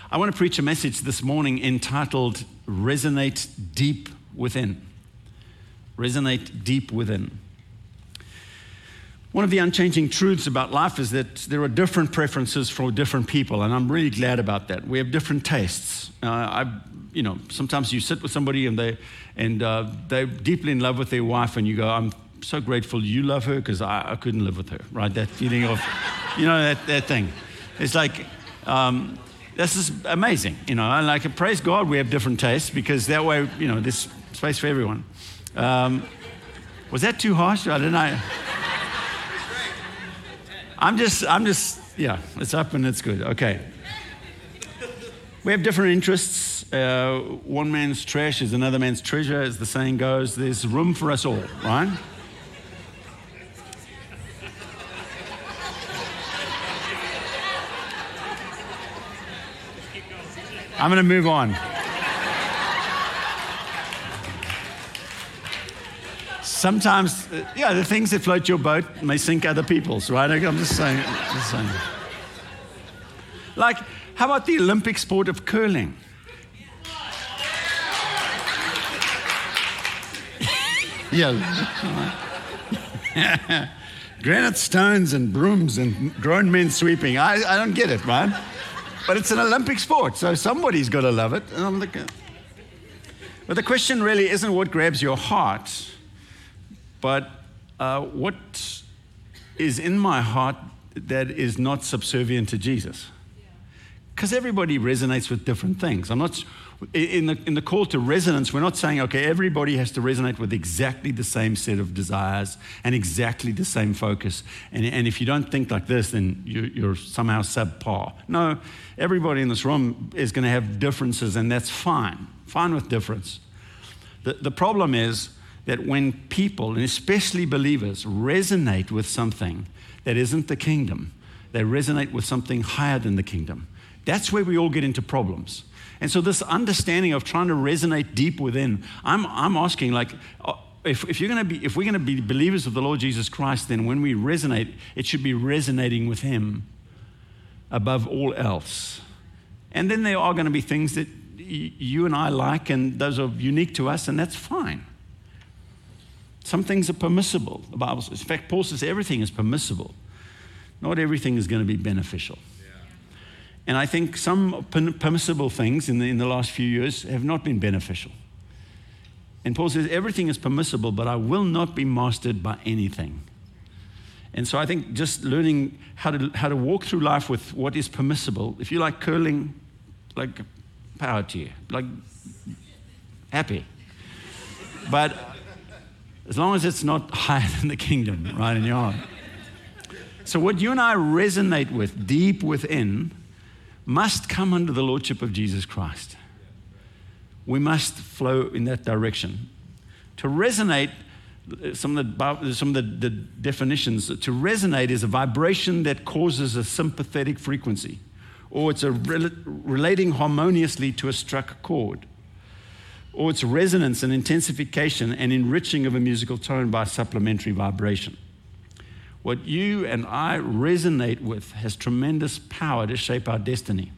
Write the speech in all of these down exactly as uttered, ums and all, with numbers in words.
I want to preach a message this morning entitled Resonate Deep Within. Resonate deep within. One of the unchanging truths about life is that there are different preferences for different people, and I'm really glad about that. We have different tastes. Uh, I, you know, sometimes you sit with somebody and they and uh, they're deeply in love with their wife, and you go, "I'm so grateful you love her because I, I couldn't live with her." Right? That feeling of, you know, that that thing. It's like. Um, This is amazing, you know, and like, praise God we have different tastes, because that way, you know, there's space for everyone. Um, was that too harsh? I don't know. I'm just, I'm just, yeah, it's up and it's good. Okay. We have different interests. Uh, one man's trash is another man's treasure, as the saying goes. There's room for us all, right? I'm going to move on. Sometimes, uh, yeah, the things that float your boat may sink other people's, right? I'm just saying. Just saying. Like, how about the Olympic sport of curling? Yeah. Granite stones and brooms and grown men sweeping. I, I don't get it, right? But it's an Olympic sport, so somebody's got to love it. And I'm like, but the question really isn't what grabs your heart, but uh, what is in my heart that is not subservient to Jesus. Because everybody resonates with different things. I'm not in the in the call to resonance. We're not saying, okay, everybody has to resonate with exactly the same set of desires and exactly the same focus. And, and if you don't think like this, then you, you're somehow subpar. No, everybody in this room is going to have differences, and that's fine. Fine with difference. The the problem is that when people, and especially believers, resonate with something that isn't the kingdom, they resonate with something higher than the kingdom. That's where we all get into problems. And so this understanding of trying to resonate deep within, I'm I'm asking, like, if, if you're going to be, if we're going to be believers of the Lord Jesus Christ, then when we resonate, it should be resonating with Him above all else. And then there are going to be things that y- you and I like, and those are unique to us, and that's fine. Some things are permissible. The Bible says, in fact, Paul says everything is permissible. Not everything is going to be beneficial. And I think some permissible things in the, in the last few years have not been beneficial. And Paul says, everything is permissible, but I will not be mastered by anything. And so I think just learning how to how to walk through life with what is permissible. If you like curling, like, power to you. Like, happy. But as long as it's not higher than the kingdom, right, in your heart. So what you and I resonate with deep within must come under the lordship of Jesus Christ. We must flow in that direction. To resonate, some of the, some of the, the definitions, to resonate is a vibration that causes a sympathetic frequency, or it's a rel- relating harmoniously to a struck chord, or it's resonance and intensification and enriching of a musical tone by supplementary vibration. What you and I resonate with has tremendous power to shape our destiny.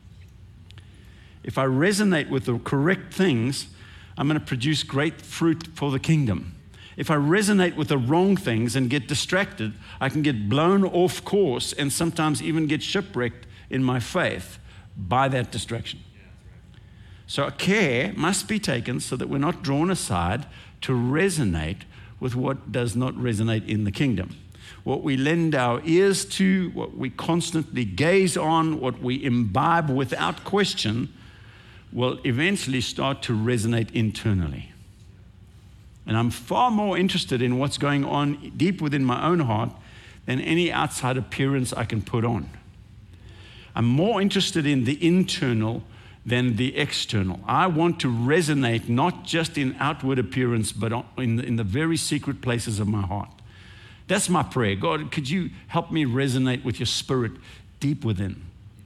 If I resonate with the correct things, I'm going to produce great fruit for the kingdom. If I resonate with the wrong things and get distracted, I can get blown off course and sometimes even get shipwrecked in my faith by that distraction. So care must be taken so that we're not drawn aside to resonate with what does not resonate in the kingdom. What we lend our ears to, what we constantly gaze on, what we imbibe without question, will eventually start to resonate internally. And I'm far more interested in what's going on deep within my own heart than any outside appearance I can put on. I'm more interested in the internal than the external. I want to resonate not just in outward appearance, but in the, in the very secret places of my heart. That's my prayer. God, could you help me resonate with your spirit deep within?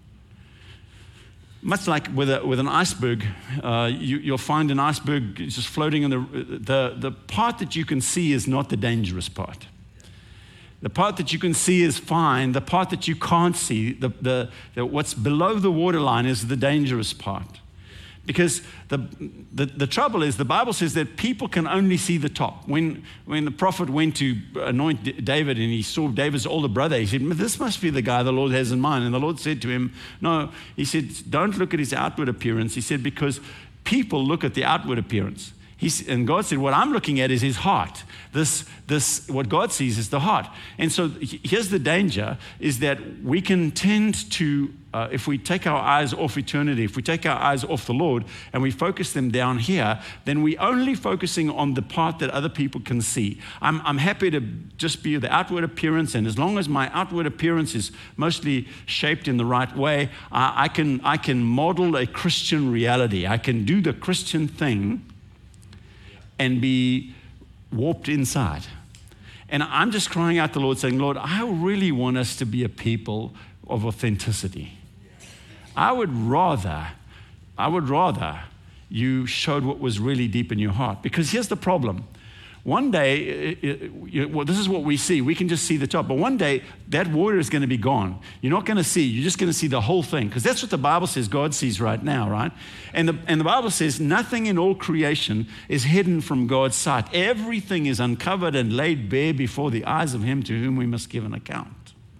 Much like with a, with an iceberg, uh, you, you'll find an iceberg just floating in the, the, the part that you can see is not the dangerous part. The part that you can see is fine. The part that you can't see, the, the, the, what's below the waterline is the dangerous part. Because the, the, the trouble is, the Bible says that people can only see the top. When, when the prophet went to anoint David and he saw David's older brother, he said, this must be the guy the Lord has in mind. And the Lord said to him, no, he said, don't look at his outward appearance. He said, because people look at the outward appearance. He's, and God said, what I'm looking at is his heart. This, this, what God sees is the heart. And so here's the danger, is that we can tend to, uh, if we take our eyes off eternity, if we take our eyes off the Lord and we focus them down here, then we're only focusing on the part that other people can see. I'm, I'm happy to just be the outward appearance, and as long as my outward appearance is mostly shaped in the right way, uh, I can, I can model a Christian reality. I can do the Christian thing and be warped inside. And I'm just crying out to the Lord saying, Lord, I really want us to be a people of authenticity. I would rather, I would rather you showed what was really deep in your heart. Because here's the problem. One day, it, it, well, this is what we see. We can just see the top. But one day, that water is going to be gone. You're not going to see. You're just going to see the whole thing. Because that's what the Bible says God sees right now, right? And the, and the Bible says nothing in all creation is hidden from God's sight. Everything is uncovered and laid bare before the eyes of him to whom we must give an account.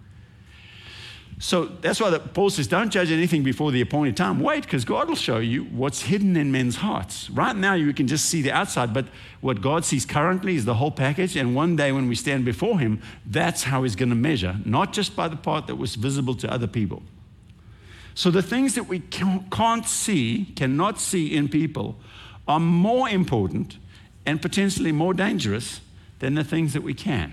So that's why the, Paul says, don't judge anything before the appointed time. Wait, because God will show you what's hidden in men's hearts. Right now, you can just see the outside, but what God sees currently is the whole package. And one day when we stand before him, that's how he's going to measure, not just by the part that was visible to other people. So the things that we can't see, cannot see in people, are more important and potentially more dangerous than the things that we can.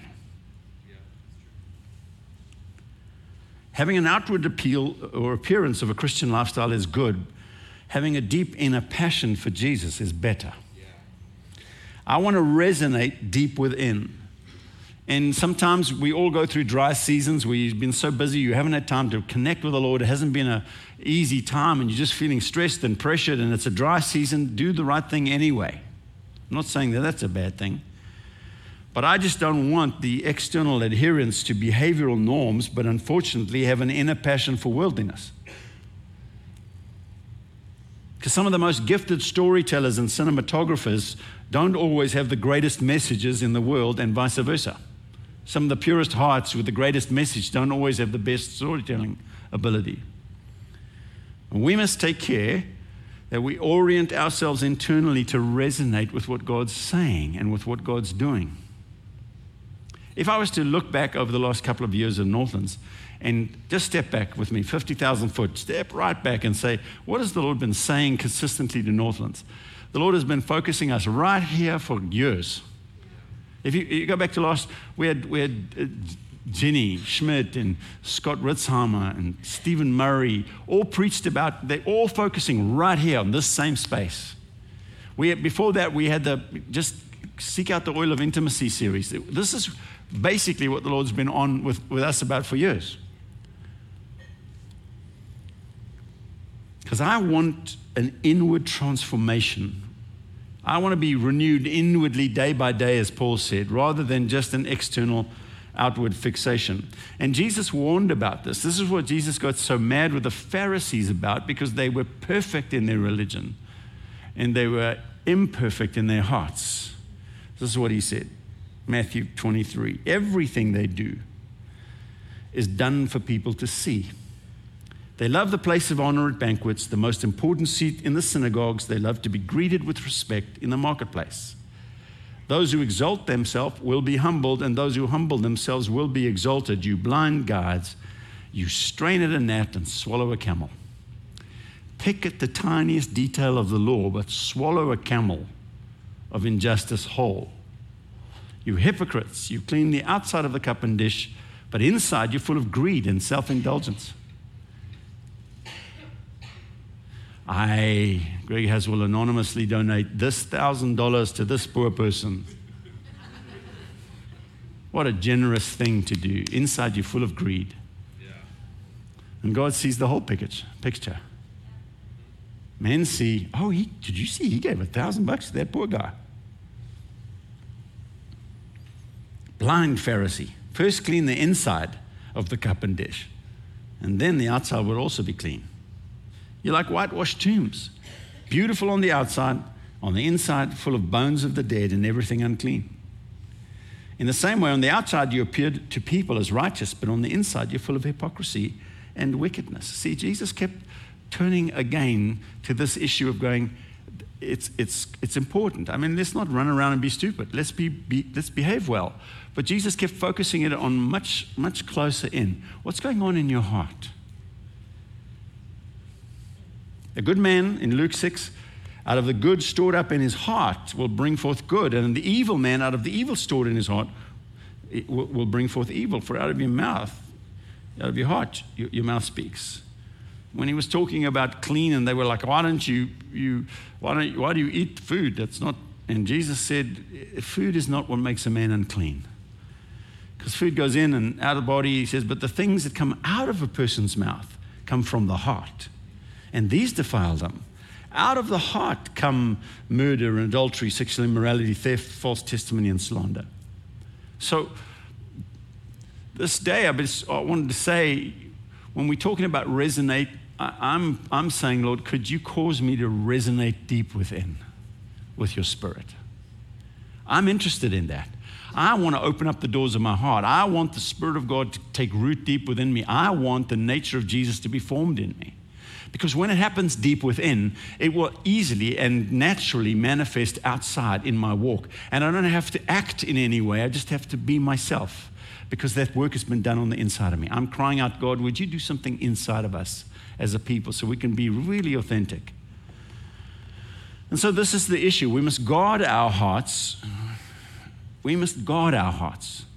Having an outward appeal or appearance of a Christian lifestyle is good. Having a deep inner passion for Jesus is better. Yeah. I want to resonate deep within. And sometimes we all go through dry seasons where you've been so busy, you haven't had time to connect with the Lord. It hasn't been an easy time and you're just feeling stressed and pressured and it's a dry season. Do the right thing anyway. I'm not saying that that's a bad thing. But I just don't want the external adherence to behavioral norms, but unfortunately have an inner passion for worldliness. Because some of the most gifted storytellers and cinematographers don't always have the greatest messages in the world, and vice versa. Some of the purest hearts with the greatest message don't always have the best storytelling ability. And we must take care that we orient ourselves internally to resonate with what God's saying and with what God's doing. If I was to look back over the last couple of years in Northlands and just step back with me, fifty thousand foot, step right back and say, what has the Lord been saying consistently to Northlands? The Lord has been focusing us right here for years. If you, you go back to last, we had, we had uh, Jenny Schmidt and Scott Ritzheimer and Stephen Murray all preached about, they're all focusing right here on this same space. We had, before that, we had the just Seek Out the Oil of Intimacy series. This is basically what the Lord's been on with, with us about for years. Because I want an inward transformation. I want to be renewed inwardly day by day, as Paul said, rather than just an external outward fixation. And Jesus warned about this. This is what Jesus got so mad with the Pharisees about, because they were perfect in their religion and they were imperfect in their hearts. This is what he said, Matthew twenty-three. Everything they do is done for people to see. They love the place of honor at banquets, the most important seat in the synagogues. They love to be greeted with respect in the marketplace. Those who exalt themselves will be humbled, and those who humble themselves will be exalted. You blind guides, you strain at a gnat and swallow a camel. Pick at the tiniest detail of the law, but swallow a camel of injustice whole. You hypocrites, you clean the outside of the cup and dish, but inside you're full of greed and self-indulgence. I, Greg Has, will anonymously donate this thousand dollars to this poor person. What a generous thing to do. Inside you're full of greed. Yeah. And God sees the whole picture. picture. Men see, oh, he, did you see he gave a thousand bucks to that poor guy? Blind Pharisee, First clean the inside of the cup and dish, and then the outside will also be clean. You're like whitewashed tombs, beautiful on the outside, on the inside full of bones of the dead and everything unclean. In the same way, on the outside you appeared to people as righteous, but on the inside you're full of hypocrisy and wickedness. See, Jesus kept turning again to this issue of going, it's it's it's important. I mean, let's not run around and be stupid. Let's be, be let's behave well. But Jesus kept focusing it on much, much closer in. What's going on in your heart? A good man, in Luke six, out of the good stored up in his heart will bring forth good, and the evil man out of the evil stored in his heart will, will bring forth evil. For out of your mouth, out of your heart, your, your mouth speaks. When he was talking about clean, and they were like, "Why don't you you why don't you, why do you eat food that's not?" And Jesus said, "Food is not what makes a man unclean, because food goes in and out of the body." He says, "But the things that come out of a person's mouth come from the heart, and these defile them." Out of the heart come murder and adultery, sexual immorality, theft, false testimony, and slander. So this day, I, just, I wanted to say, when we're talking about resonate, I, I'm, I'm saying, Lord, could you cause me to resonate deep within with your spirit? I'm interested in that. I want to open up the doors of my heart. I want the Spirit of God to take root deep within me. I want the nature of Jesus to be formed in me. Because when it happens deep within, it will easily and naturally manifest outside in my walk. And I don't have to act in any way. I just have to be myself, because that work has been done on the inside of me. I'm crying out, God, would you do something inside of us as a people so we can be really authentic? And so this is the issue. We must guard our hearts. We must guard our hearts.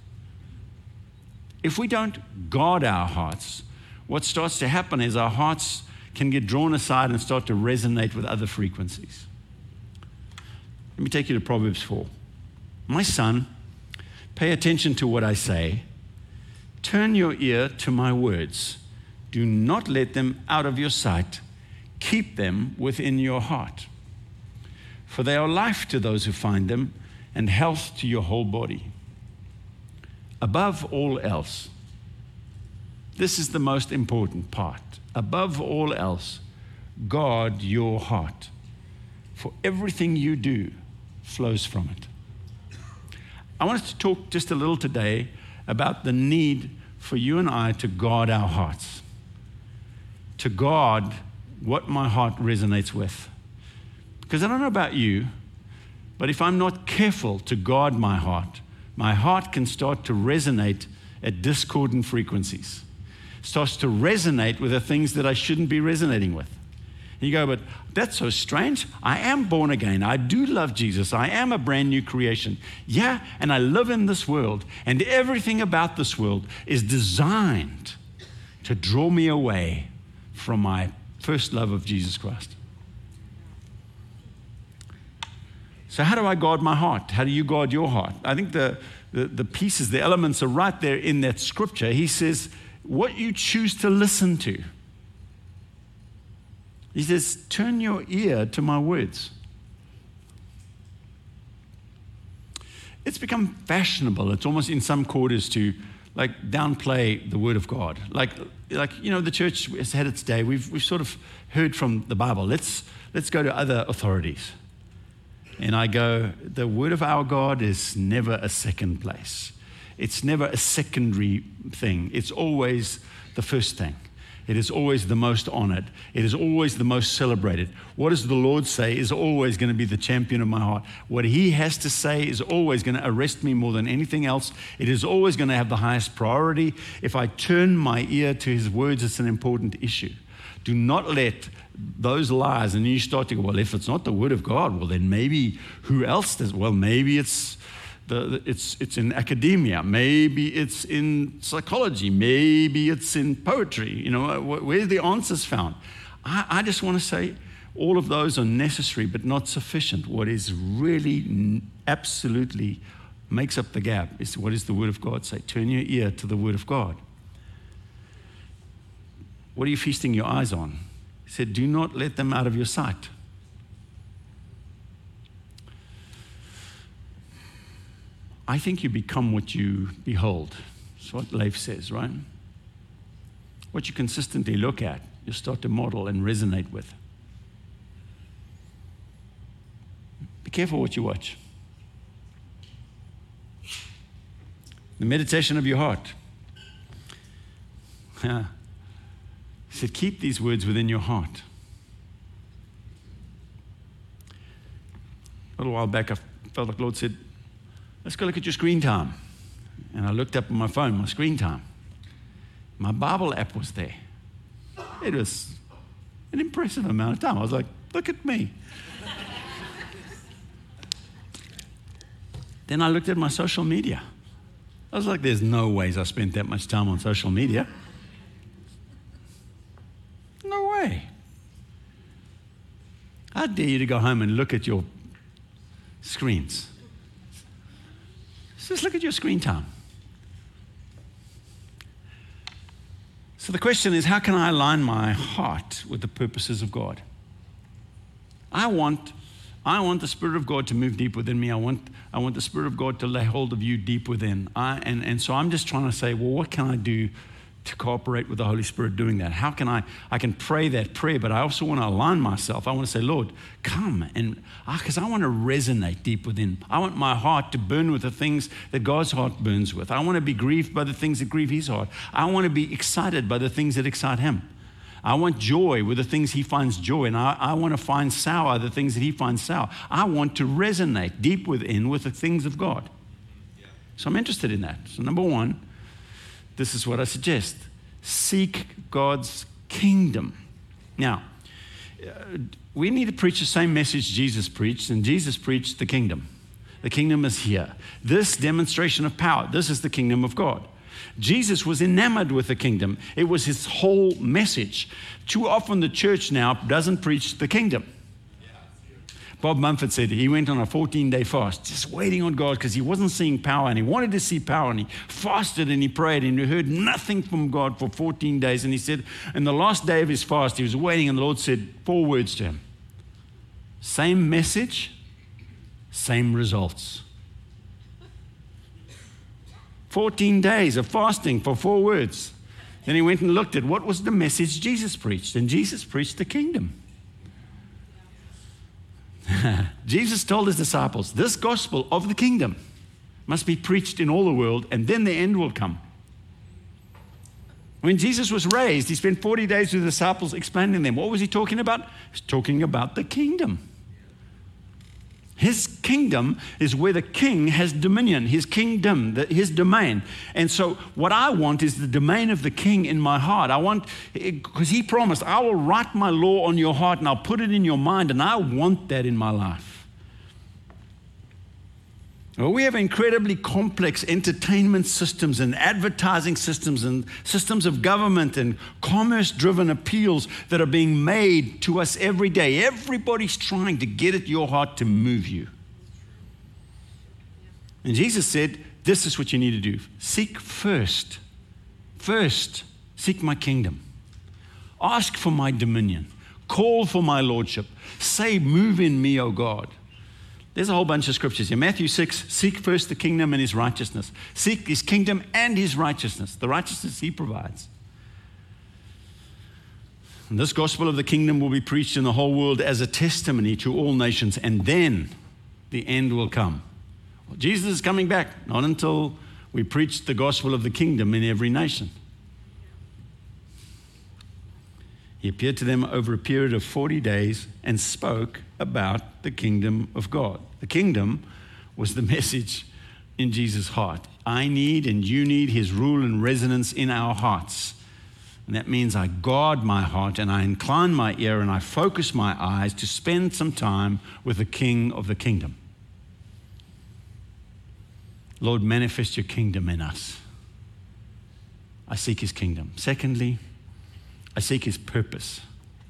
If we don't guard our hearts, what starts to happen is our hearts can get drawn aside and start to resonate with other frequencies. Let me take you to Proverbs four. My son, pay attention to what I say. Turn your ear to my words. Do not let them out of your sight. Keep them within your heart. For they are life to those who find them, and health to your whole body. Above all else, this is the most important part. Above all else, guard your heart, for everything you do flows from it. I wanted to talk just a little today about the need for you and I to guard our hearts, to guard what my heart resonates with. Because I don't know about you, but if I'm not careful to guard my heart, my heart can start to resonate at discordant frequencies. Starts to resonate with the things that I shouldn't be resonating with. And you go, but that's so strange. I am born again. I do love Jesus. I am a brand new creation. Yeah, and I live in this world, and everything about this world is designed to draw me away from my first love of Jesus Christ. So how do I guard my heart? How do you guard your heart? I think the, the, the pieces, the elements are right there in that scripture. He says, what you choose to listen to. He says, turn your ear to my words. It's become fashionable. It's almost in some quarters to like downplay the word of God. Like, like you know, the church has had its day. We've we've sort of heard from the Bible. Let's let's go to other authorities. And I go, the word of our God is never a second place. It's never a secondary thing. It's always the first thing. It is always the most honored. It is always the most celebrated. What does the Lord say is always going to be the champion of my heart. What he has to say is always going to arrest me more than anything else. It is always going to have the highest priority. If I turn my ear to his words, it's an important issue. Do not let those lies, and you start to go, well, if it's not the word of God, well, then maybe who else does? Well, maybe it's the, it's it's in academia, maybe it's in psychology, maybe it's in poetry. You know, where are the answers found? I, I just want to say all of those are necessary, but not sufficient. What is really absolutely makes up the gap is what does the word of God say? Turn your ear to the word of God. What are you feasting your eyes on? He said, do not let them out of your sight. I think you become what you behold. That's what Leif says, right? What you consistently look at, you start to model and resonate with. Be careful what you watch. The meditation of your heart. Yeah. He said, keep these words within your heart. A little while back, I felt like the Lord said, let's go look at your screen time. And I looked up on my phone, my screen time. My Bible app was there. It was an impressive amount of time. I was like, look at me. Then I looked at my social media. I was like, there's no ways I spent that much time on social media. No way. I dare you to go home and look at your screens. Just look at your screen time. So the question is, how can I align my heart with the purposes of God? I want, I want the Spirit of God to move deep within me. I want, I want the Spirit of God to lay hold of you deep within. I, and, and so I'm just trying to say, well, what can I do to cooperate with the Holy Spirit doing that? How can I, I can pray that prayer, but I also want to align myself. I want to say, Lord, come, and because I want to resonate deep within. I want my heart to burn with the things that God's heart burns with. I want to be grieved by the things that grieve his heart. I want to be excited by the things that excite him. I want joy with the things he finds joy, and I, I want to find sour the things that he finds sour. I want to resonate deep within with the things of God. So I'm interested in that. So number one, this is what I suggest. Seek God's kingdom. Now, we need to preach the same message Jesus preached, and Jesus preached the kingdom. The kingdom is here. This demonstration of power, this is the kingdom of God. Jesus was enamored with the kingdom. It was his whole message. Too often the church now doesn't preach the kingdom. Bob Mumford said he went on a fourteen-day fast, just waiting on God because he wasn't seeing power, and he wanted to see power, and he fasted and he prayed and he heard nothing from God for fourteen days. And he said, in the last day of his fast, he was waiting, and the Lord said four words to him. Same message, same results. fourteen days of fasting for four words. Then he went and looked at what was the message Jesus preached, and Jesus preached the kingdom. Jesus told his disciples, this gospel of the kingdom must be preached in all the world, and then the end will come. When Jesus was raised, he spent forty days with the disciples explaining them. What was he talking about? He was talking about the kingdom. His kingdom is where the king has dominion, his kingdom, his domain. And so what I want is the domain of the king in my heart. I want, because he promised, I will write my law on your heart and I'll put it in your mind, and I want that in my life. Well, we have incredibly complex entertainment systems and advertising systems and systems of government and commerce-driven appeals that are being made to us every day. Everybody's trying to get at your heart to move you. And Jesus said, this is what you need to do. Seek first, first, seek my kingdom. Ask for my dominion. Call for my lordship. Say, move in me, O God. There's a whole bunch of scriptures here. Matthew six, seek first the kingdom and his righteousness. Seek his kingdom and his righteousness, the righteousness he provides. And this gospel of the kingdom will be preached in the whole world as a testimony to all nations, and then the end will come. Well, Jesus is coming back, not until we preach the gospel of the kingdom in every nation. He appeared to them over a period of forty days and spoke about the kingdom of God. The kingdom was the message in Jesus' heart. I need and you need his rule and resonance in our hearts. And that means I guard my heart and I incline my ear and I focus my eyes to spend some time with the King of the kingdom. Lord, manifest your kingdom in us. I seek his kingdom. Secondly, I seek his purpose.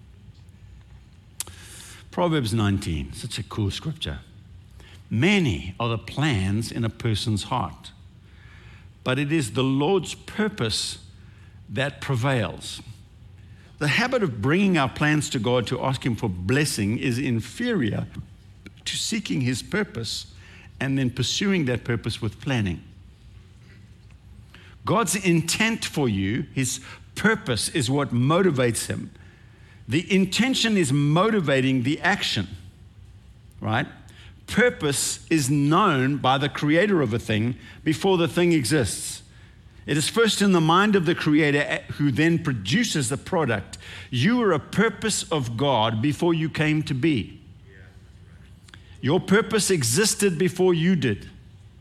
Proverbs nineteen, such a cool scripture. Many are the plans in a person's heart, but it is the Lord's purpose that prevails. The habit of bringing our plans to God to ask him for blessing is inferior to seeking his purpose and then pursuing that purpose with planning. God's intent for you, his purpose, is what motivates him. The intention is motivating the action, right? Purpose is known by the creator of a thing before the thing exists. It is first in the mind of the creator who then produces the product. You are a purpose of God before you came to be. Your purpose existed before you did.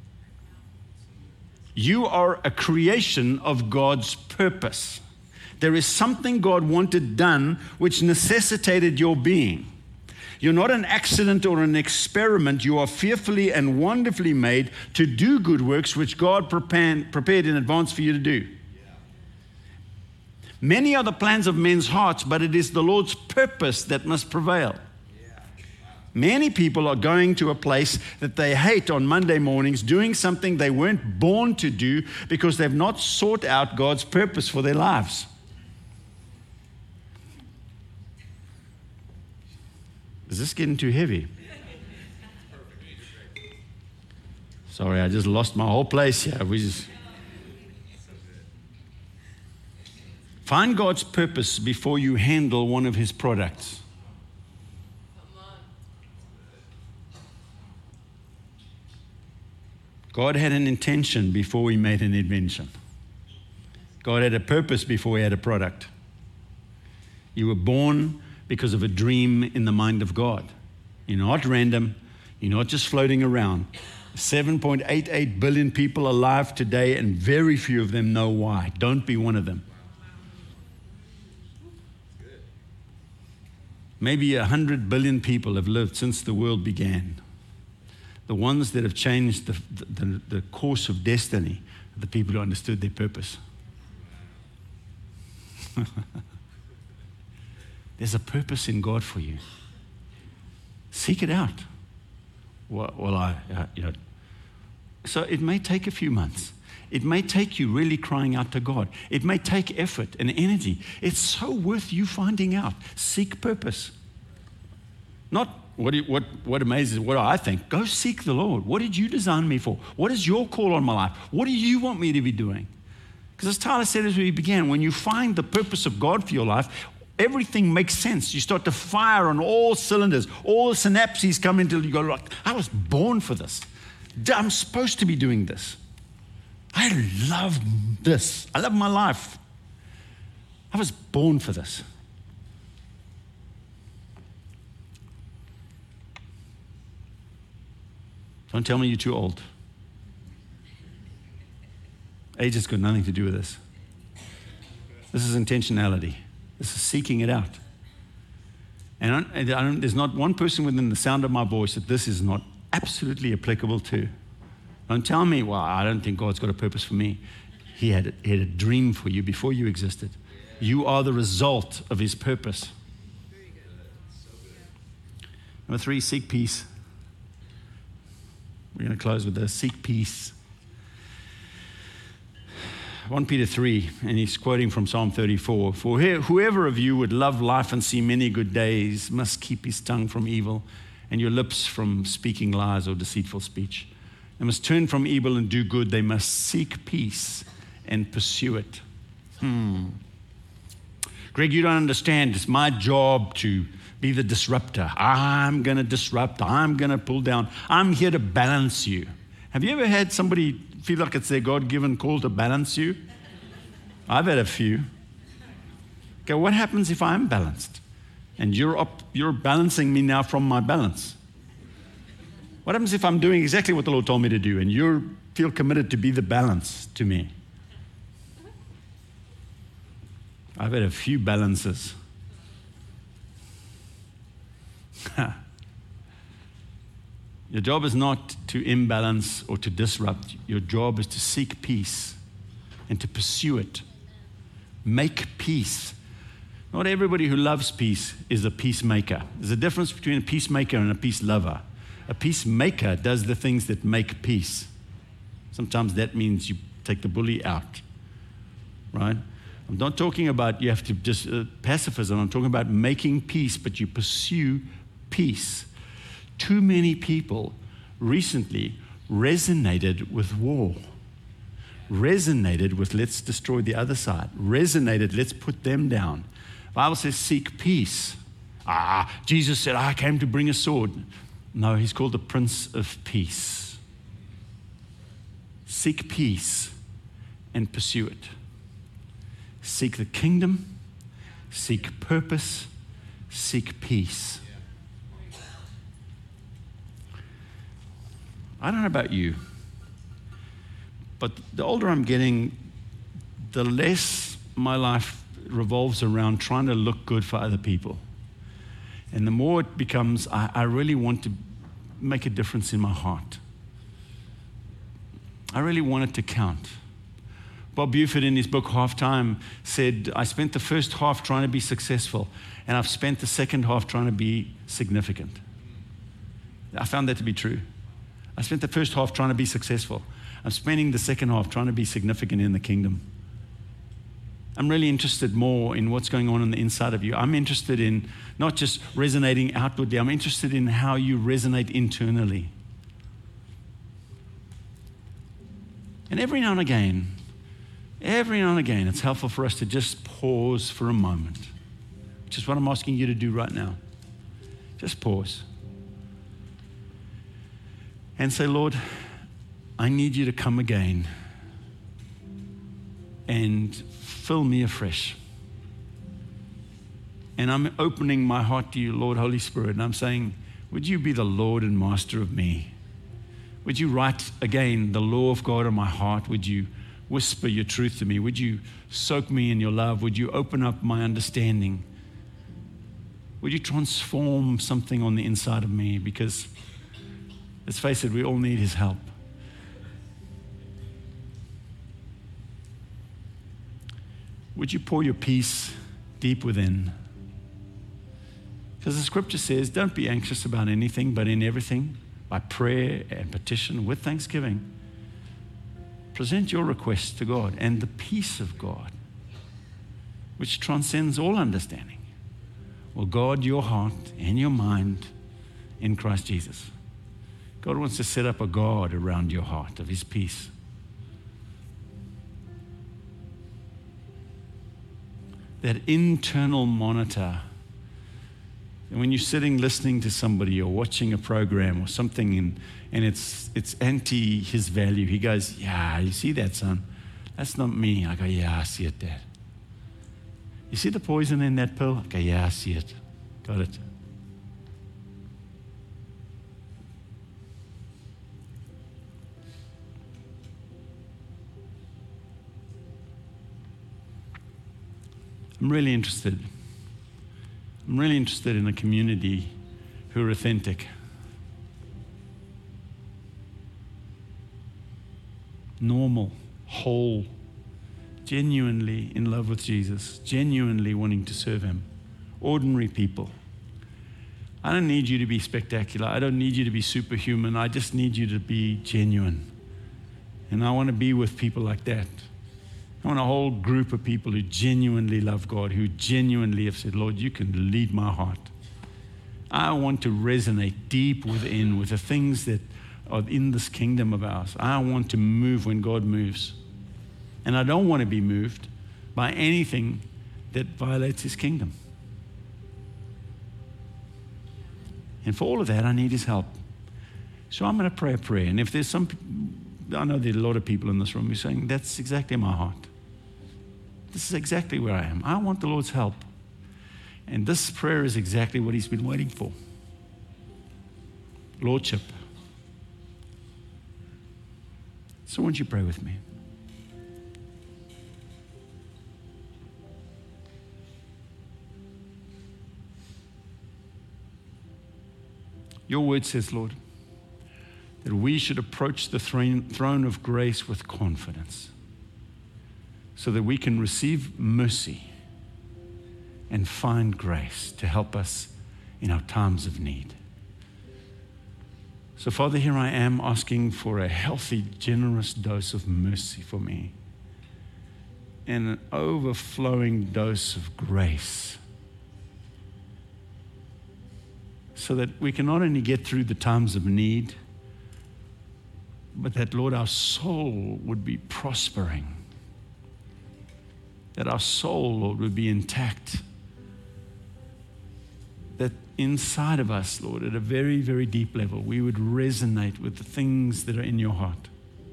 You are a creation of God's purpose. There is something God wanted done which necessitated your being. You're not an accident or an experiment. You are fearfully and wonderfully made to do good works which God prepared in advance for you to do. Many are the plans of men's hearts, but it is the Lord's purpose that must prevail. Many people are going to a place that they hate on Monday mornings, doing something they weren't born to do because they've not sought out God's purpose for their lives. Is this getting too heavy? Sorry, I just lost my whole place here. We just find God's purpose before you handle one of his products. God had an intention before he made an invention. God had a purpose before he had a product. You were born because of a dream in the mind of God. You're not random. You're not just floating around. seven point eight eight billion people alive today, and very few of them know why. Don't be one of them. Maybe one hundred billion people have lived since the world began. The ones that have changed the, the, the course of destiny are the people who understood their purpose. There's a purpose in God for you. Seek it out. Well, well I, uh, you know, so it may take a few months. It may take you really crying out to God. It may take effort and energy. It's so worth you finding out. Seek purpose. Not what, do you, what, what amazes, what do I think? Go seek the Lord. What did you design me for? What is your call on my life? What do you want me to be doing? Because as Tyler said as we began, when you find the purpose of God for your life, everything makes sense. You start to fire on all cylinders. All the synapses come into you go like, I was born for this. I'm supposed to be doing this. I love this. I love my life. I was born for this. Don't tell me you're too old. Age has got nothing to do with this. This is intentionality. This is seeking it out. And I don't, I don't, there's not one person within the sound of my voice that this is not absolutely applicable to. Don't tell me, well, I don't think God's got a purpose for me. He had, he had a dream for you before you existed. You are the result of his purpose. Number three, seek peace. We're going to close with this. Seek peace. First Peter three, and he's quoting from Psalm thirty-four. For whoever of you would love life and see many good days must keep his tongue from evil and your lips from speaking lies or deceitful speech. They must turn from evil and do good. They must seek peace and pursue it. Hmm. Greg, you don't understand. It's my job to be the disruptor. I'm going to disrupt. I'm going to pull down. I'm here to balance you. Have you ever had somebody feel like it's their God-given call to balance you? I've had a few. Okay, what happens if I'm balanced? And you're up, you're balancing me now from my balance. What happens if I'm doing exactly what the Lord told me to do and you feel committed to be the balance to me? I've had a few balances. Your job is not to imbalance or to disrupt. Your job is to seek peace and to pursue it. Make peace. Not everybody who loves peace is a peacemaker. There's a difference between a peacemaker and a peace lover. A peacemaker does the things that make peace. Sometimes that means you take the bully out, right? I'm not talking about you have to just uh, pacifism. I'm talking about making peace, but you pursue peace. Too many people recently resonated with war, resonated with let's destroy the other side, resonated, let's put them down. The Bible says seek peace. Ah, Jesus said, I came to bring a sword. No, he's called the Prince of Peace. Seek peace and pursue it. Seek the kingdom, seek purpose, seek peace. I don't know about you, but the older I'm getting, the less my life revolves around trying to look good for other people. And the more it becomes, I, I really want to make a difference in my heart. I really want it to count. Bob Buford in his book Halftime said, I spent the first half trying to be successful, and I've spent the second half trying to be significant. I found that to be true. I spent the first half trying to be successful. I'm spending the second half trying to be significant in the kingdom. I'm really interested more in what's going on on the inside of you. I'm interested in not just resonating outwardly, I'm interested in how you resonate internally. And every now and again, every now and again, it's helpful for us to just pause for a moment, which is what I'm asking you to do right now. Just pause. And say, Lord, I need you to come again and fill me afresh. And I'm opening my heart to you, Lord, Holy Spirit, and I'm saying, would you be the Lord and master of me? Would you write again the law of God on my heart? Would you whisper your truth to me? Would you soak me in your love? Would you open up my understanding? Would you transform something on the inside of me? Because let's face it, we all need his help. Would you pour your peace deep within? Because the scripture says, don't be anxious about anything, but in everything, by prayer and petition with thanksgiving, present your requests to God, and the peace of God, which transcends all understanding, will guard your heart and your mind in Christ Jesus. God wants to set up a guard around your heart of his peace. That internal monitor. And when you're sitting listening to somebody or watching a program or something and, and it's it's anti his value, he goes, yeah, you see that, son? That's not me. I go, yeah, I see it, Dad. You see the poison in that pill? I go, yeah, I see it. Got it. I'm really interested. I'm really interested in a community who are authentic. Normal, whole, genuinely in love with Jesus, genuinely wanting to serve him. Ordinary people. I don't need you to be spectacular. I don't need you to be superhuman. I just need you to be genuine. And I want to be with people like that. I want a whole group of people who genuinely love God, who genuinely have said, Lord, you can lead my heart. I want to resonate deep within with the things that are in this kingdom of ours. I want to move when God moves. And I don't want to be moved by anything that violates his kingdom. And for all of that, I need his help. So I'm going to pray a prayer. And if there's some, I know there are a lot of people in this room who are saying, that's exactly my heart. This is exactly where I am. I want the Lord's help. And this prayer is exactly what he's been waiting for. Lordship. So won't you pray with me? Your word says, Lord, that we should approach the throne of grace with confidence so that we can receive mercy and find grace to help us in our times of need. So, Father, here I am asking for a healthy, generous dose of mercy for me and an overflowing dose of grace so that we can not only get through the times of need, but that, Lord, our soul would be prospering. That our soul, Lord, would be intact. That inside of us, Lord, at a very, very deep level, we would resonate with the things that are in your heart.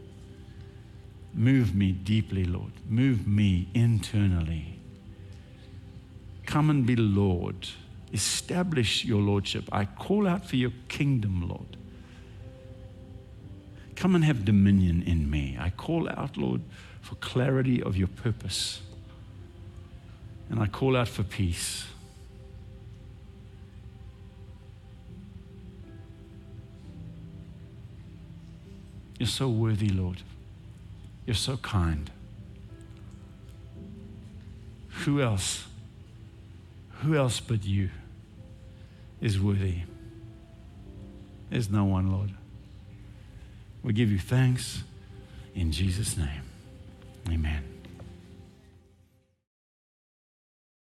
Move me deeply, Lord. Move me internally. Come and be Lord. Establish your lordship. I call out for your kingdom, Lord. Come and have dominion in me. I call out, Lord, for clarity of your purpose. And I call out for peace. You're so worthy, Lord. You're so kind. Who else? Who else but you is worthy? There's no one, Lord. We give you thanks in Jesus' name. Amen.